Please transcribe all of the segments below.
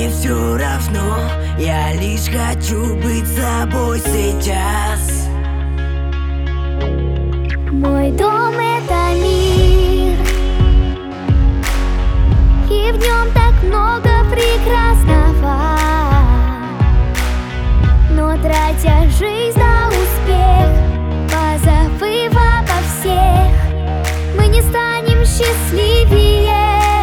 мне все равно, я лишь хочу быть собой сейчас. Мой дом — это мир, и в нем так много прекрасного. Но тратя жизнь на успех, позабыв обо всех, мы не станем счастливее.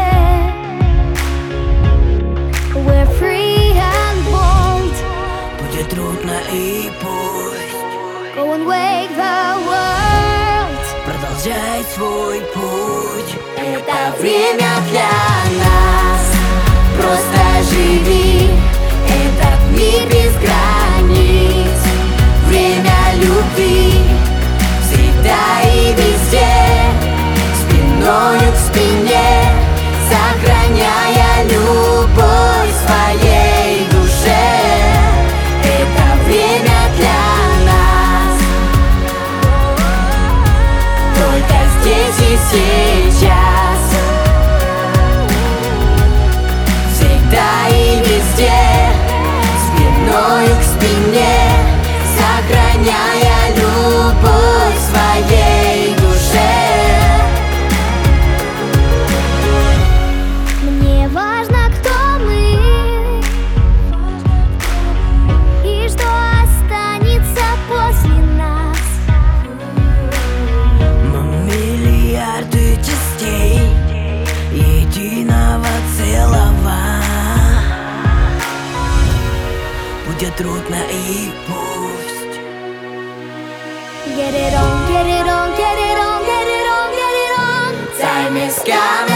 We're free and bold. Будет трудно и пусть. Go and wake the world. Продолжай свой путь. Это время для нас. Просто живи. Этот мир без границ. Время любви. Всегда и везде. Спиною к спине. Сохраняя любовь своей душе. Это время для нас. Только здесь и сейчас. Всегда и везде. Спиною к спине. Сохраняя любовь своей душе. Мне важно, кто мы и что останется после нас. Миллиарды частей единого целого. Будет трудно и пусть. Get it on, get it on, get it on, get it on, get it on. Time is coming.